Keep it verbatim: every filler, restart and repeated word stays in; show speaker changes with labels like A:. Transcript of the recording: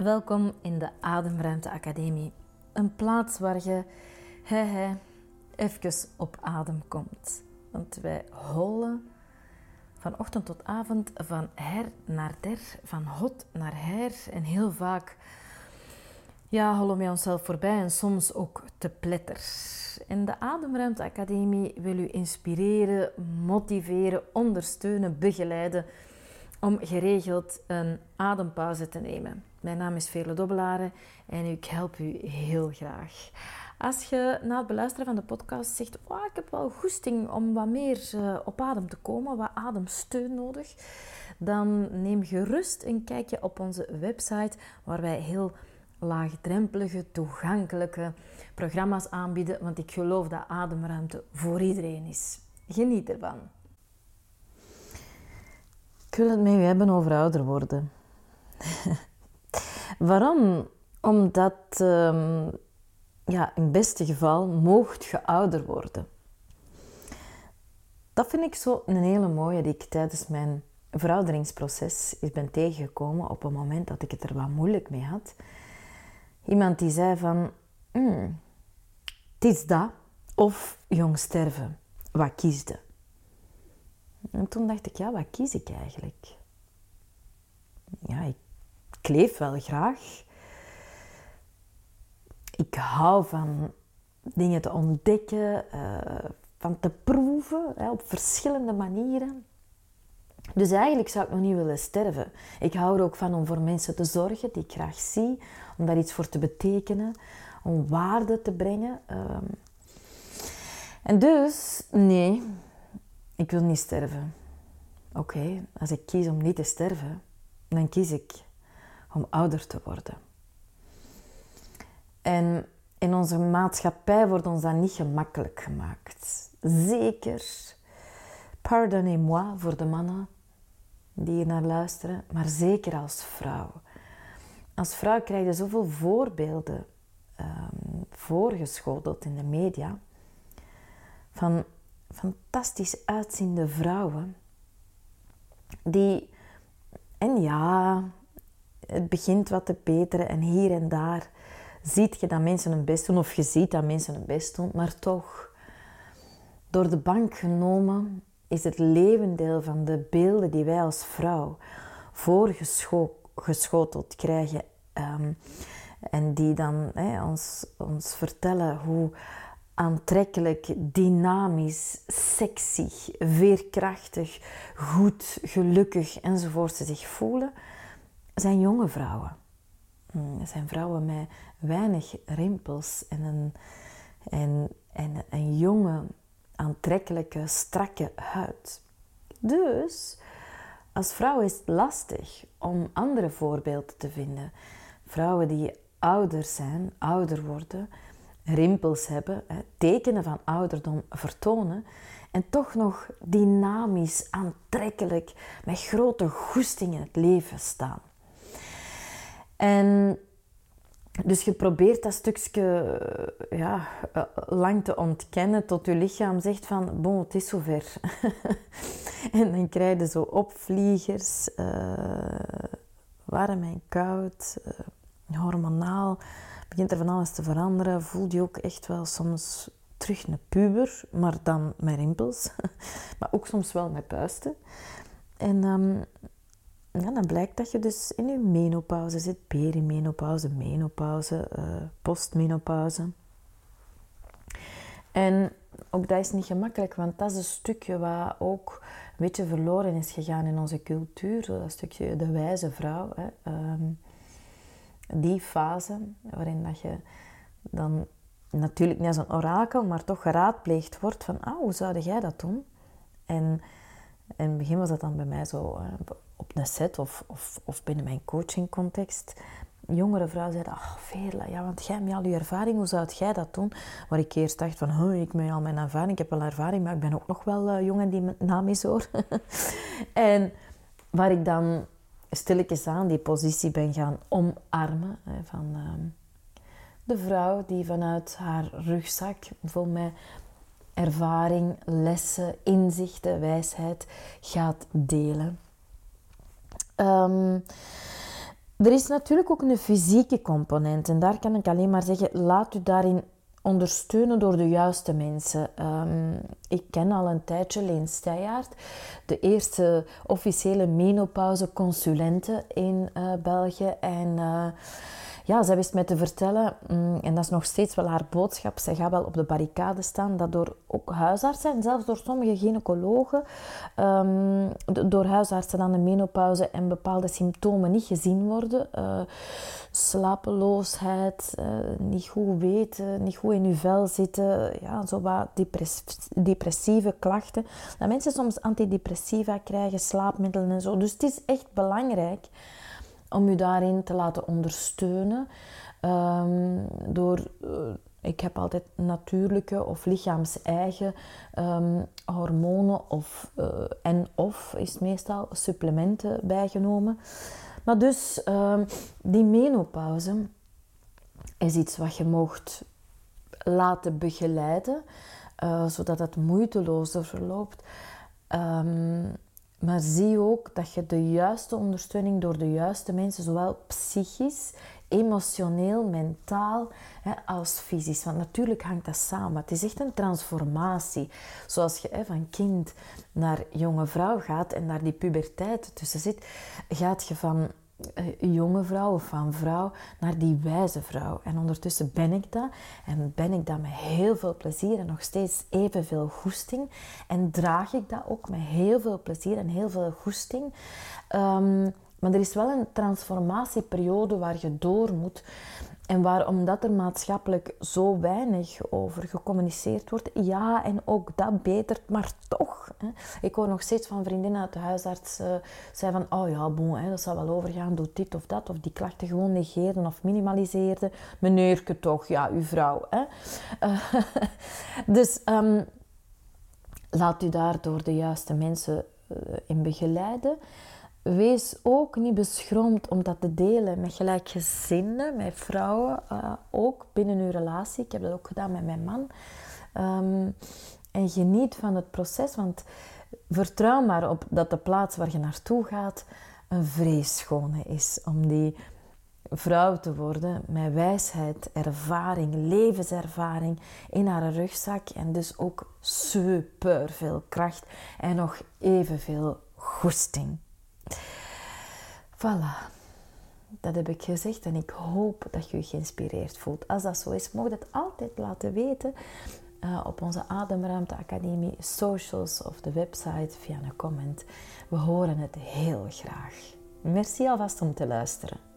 A: Welkom in de Ademruimte Academie. Een plaats waar je he, he, even op adem komt. Want wij hollen van ochtend tot avond, van her naar der, van hot naar her. En heel vaak ja, hollen we onszelf voorbij en soms ook te pletter. En de Ademruimte Academie wil u inspireren, motiveren, ondersteunen, begeleiden om geregeld een adempauze te nemen. Mijn naam is Veerle Dobbelare en ik help u heel graag. Als je na het beluisteren van de podcast zegt, oh, ik heb wel goesting om wat meer uh, op adem te komen, wat ademsteun nodig, dan neem gerust een kijkje op onze website waar wij heel laagdrempelige, toegankelijke programma's aanbieden, want ik geloof dat ademruimte voor iedereen is. Geniet ervan. Ik wil het met u hebben over ouder worden. Waarom? Omdat um, ja, in het beste geval moogt je ouder worden. Dat vind ik zo een hele mooie die ik tijdens mijn verouderingsproces is ben tegengekomen op een moment dat ik het er wat moeilijk mee had. Iemand die zei van, mm, het is dat of jong sterven. Wat kiesde? En toen dacht ik, ja, wat kies ik eigenlijk? Ja, ik, ik leef wel graag. Ik hou van dingen te ontdekken, uh, van te proeven, hè, op verschillende manieren. Dus eigenlijk zou ik nog niet willen sterven. Ik hou er ook van om voor mensen te zorgen die ik graag zie, om daar iets voor te betekenen, om waarde te brengen. Um, en dus, nee, ik wil niet sterven. Oké, okay, als ik kies om niet te sterven, dan kies ik om ouder te worden. En in onze maatschappij wordt ons dat niet gemakkelijk gemaakt. Zeker, pardonnez-moi voor de mannen die hier naar luisteren, maar zeker als vrouw. Als vrouw krijg je zoveel voorbeelden um, voorgeschoteld in de media van fantastisch uitziende vrouwen die, en ja, het begint wat te beteren en hier en daar ziet je dat mensen hun best doen, of je ziet dat mensen hun best doen, maar toch, door de bank genomen, is het levendeel van de beelden die wij als vrouw voorgeschoteld krijgen, um, en die dan hey, ons, ons vertellen hoe aantrekkelijk, dynamisch, sexy, veerkrachtig, goed, gelukkig enzovoort ze zich voelen, zijn jonge vrouwen. Het zijn vrouwen met weinig rimpels en een, en, en een jonge, aantrekkelijke, strakke huid. Dus als vrouw is het lastig om andere voorbeelden te vinden. Vrouwen die ouder zijn, ouder worden, rimpels hebben, tekenen van ouderdom vertonen en toch nog dynamisch, aantrekkelijk, met grote goesting in het leven staan. En dus je probeert dat stukje ja, lang te ontkennen tot je lichaam zegt van, bon, het is zover. En dan krijg je zo opvliegers, uh, warm en koud, uh, hormonaal, begint er van alles te veranderen, voel je ook echt wel soms terug een puber, maar dan met rimpels, maar ook soms wel met puisten. En um, ja, dan blijkt dat je dus in je menopauze zit, perimenopauze, menopauze, uh, postmenopauze. En ook dat is niet gemakkelijk, want dat is een stukje wat ook een beetje verloren is gegaan in onze cultuur. Dat stukje de wijze vrouw. Hè. Um, die fase waarin dat je dan natuurlijk niet als een orakel, maar toch geraadpleegd wordt van, ah, hoe zou jij dat doen? En in het begin was dat dan bij mij zo uh, op een set of, of, of binnen mijn coachingcontext. Jongere vrouwen zeiden, ach Veerle, ja, want jij met al je ervaring, hoe zou jij dat doen? Waar ik eerst dacht van, huh, ik met al mijn ervaring, ik heb wel ervaring, maar ik ben ook nog wel uh, jong en dynamisch hoor. En waar ik dan stilletjes aan die positie ben gaan omarmen, hè, van uh, de vrouw die vanuit haar rugzak vol met ervaring, lessen, inzichten, wijsheid gaat delen. Um, Er is natuurlijk ook een fysieke component en daar kan ik alleen maar zeggen, laat u daarin ondersteunen door de juiste mensen. Um, ik ken al een tijdje Leen Steyaert, de eerste officiële menopauze-consulente in uh, België. En uh, ja, zij wist mij te vertellen, um, en dat is nog steeds wel haar boodschap, zij gaat wel op de barricade staan, dat door ook huisartsen en zelfs door sommige gynaecologen, um, door huisartsen aan de menopauze en bepaalde symptomen niet gezien worden. Uh, slapeloosheid, uh, niet goed weten, niet goed in je vel zitten, ja, zo wat depress- depressieve klachten. Dat mensen soms antidepressiva krijgen, slaapmiddelen en zo. Dus het is echt belangrijk om je daarin te laten ondersteunen. Um, door, uh, ik heb altijd natuurlijke of lichaams-eigen um, hormonen of, uh, en of is meestal supplementen bijgenomen. Maar dus, uh, die menopauze is iets wat je mocht laten begeleiden, uh, zodat het moeitelozer verloopt. Um, maar zie ook dat je de juiste ondersteuning door de juiste mensen, zowel psychisch, emotioneel, mentaal, hè, als fysisch. Want natuurlijk hangt dat samen. Het is echt een transformatie. Zoals je hè, van kind naar jonge vrouw gaat en daar die puberteit tussen zit, gaat je van uh, jonge vrouw of van vrouw naar die wijze vrouw. En ondertussen ben ik dat. En ben ik dat met heel veel plezier en nog steeds evenveel goesting. En draag ik dat ook met heel veel plezier en heel veel goesting. Um, Maar er is wel een transformatieperiode waar je door moet. En waar, omdat er maatschappelijk zo weinig over gecommuniceerd wordt, ja, en ook dat betert, maar toch. Hè. Ik hoor nog steeds van vriendinnen uit de huisarts uh, zei van, oh ja, bon, hè, dat zal wel overgaan, doe dit of dat, of die klachten gewoon negeerden of minimaliseerden. Meneerke toch, ja, uw vrouw. Hè. Uh, dus um, laat u daar door de juiste mensen uh, in begeleiden. Wees ook niet beschroomd om dat te delen met gelijkgezinden, met vrouwen, uh, ook binnen uw relatie. Ik heb dat ook gedaan met mijn man. Um, en geniet van het proces, want vertrouw maar op dat de plaats waar je naartoe gaat een vreeschone is. Om die vrouw te worden met wijsheid, ervaring, levenservaring in haar rugzak. En dus ook super veel kracht en nog evenveel goesting. Voilà, dat heb ik gezegd en ik hoop dat je je geïnspireerd voelt. Als dat zo is, mag je het altijd laten weten uh, op onze Ademruimte Academie socials of de website via een comment. We horen het heel graag. Merci alvast om te luisteren.